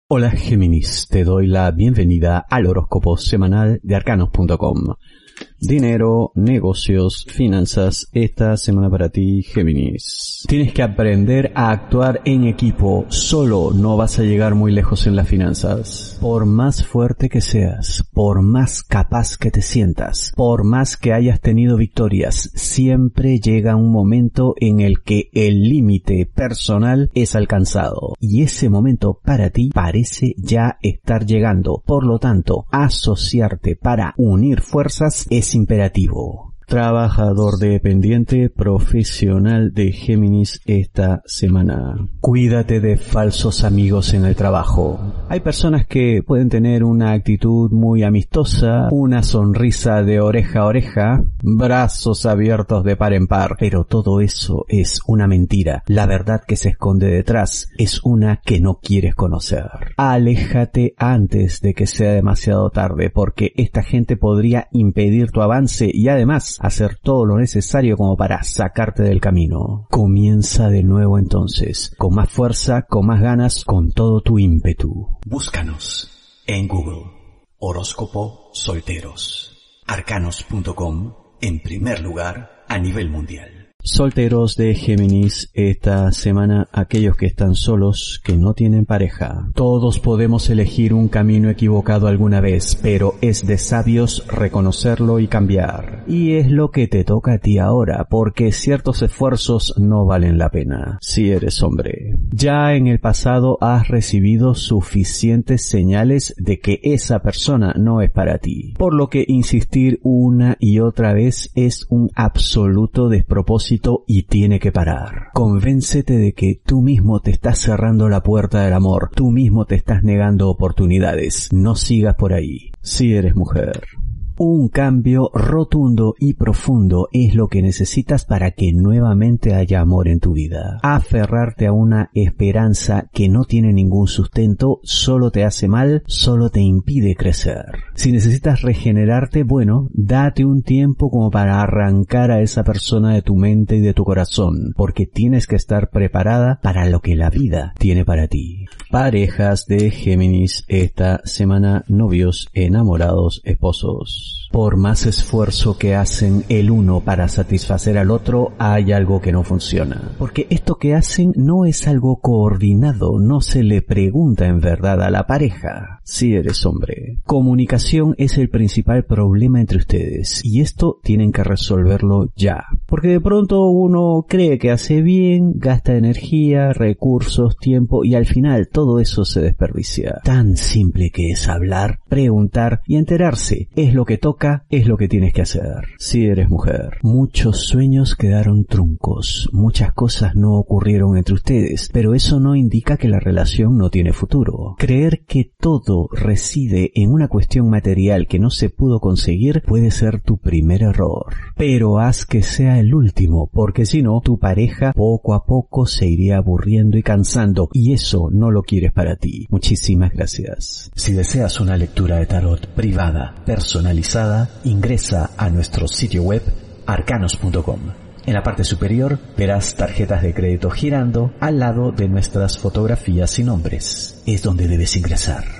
Hola Géminis, te doy la bienvenida al horóscopo semanal de arcanos.com. Dinero, negocios, finanzas, esta semana para ti, Géminis. Tienes que aprender a actuar en equipo. Solo no vas a llegar muy lejos en las finanzas. Por más fuerte que seas, por más capaz que te sientas, por más que hayas tenido victorias, siempre llega un momento en el que el límite personal es alcanzado. Y ese momento para ti parece ya estar llegando. Por lo tanto, asociarte para unir fuerzas es imperativo. Trabajador dependiente profesional de Géminis esta semana. Cuídate de falsos amigos en el trabajo. Hay personas que pueden tener una actitud muy amistosa, una sonrisa de oreja a oreja, brazos abiertos de par en par, pero todo eso es una mentira. La verdad que se esconde detrás es una que no quieres conocer. Aléjate antes de que sea demasiado tarde, porque esta gente podría impedir tu avance y además hacer todo lo necesario como para sacarte del camino. Comienza de nuevo entonces, con más fuerza, con más ganas, con todo tu ímpetu. Búscanos en Google. Horóscopo Solteros. Arcanos.com en primer lugar a nivel mundial. Solteros de Géminis, esta semana aquellos que están solos, que no tienen pareja. Todos podemos elegir un camino equivocado alguna vez, pero es de sabios reconocerlo y cambiar. Y es lo que te toca a ti ahora, porque ciertos esfuerzos no valen la pena, si eres hombre. Ya en el pasado has recibido suficientes señales de que esa persona no es para ti, por lo que insistir una y otra vez es un absoluto despropósito y tiene que parar. Convéncete de que tú mismo te estás cerrando la puerta del amor, tú mismo te estás negando oportunidades. No sigas por ahí, si eres mujer. Un cambio rotundo y profundo es lo que necesitas para que nuevamente haya amor en tu vida. Aferrarte a una esperanza que no tiene ningún sustento solo te hace mal, solo te impide crecer. Si necesitas regenerarte, bueno, date un tiempo como para arrancar a esa persona de tu mente y de tu corazón, porque tienes que estar preparada para lo que la vida tiene para ti. Parejas de Géminis esta semana, novios, enamorados, esposos. Por más esfuerzo que hacen el uno para satisfacer al otro, hay algo que no funciona. Porque esto que hacen no es algo coordinado, no se le pregunta en verdad a la pareja. Si eres hombre, comunicación es el principal problema entre ustedes, y esto tienen que resolverlo ya. Porque de pronto uno cree que hace bien, gasta energía, recursos, tiempo, y al final todo eso se desperdicia. Tan simple que es hablar, preguntar y enterarse. Es lo que toca, es lo que tienes que hacer. Si eres mujer, muchos sueños quedaron truncos, muchas cosas no ocurrieron entre ustedes, pero eso no indica que la relación no tiene futuro. Creer que todo reside en una cuestión material que no se pudo conseguir puede ser tu primer error. Pero haz que sea el último, porque si no, tu pareja poco a poco se iría aburriendo y cansando, y eso no lo quieres para ti. Muchísimas gracias. Si deseas una lectura de tarot privada, personalizada, ingresa a nuestro sitio web arcanos.com. En la parte superior verás tarjetas de crédito girando al lado de nuestras fotografías y nombres. Es donde debes ingresar.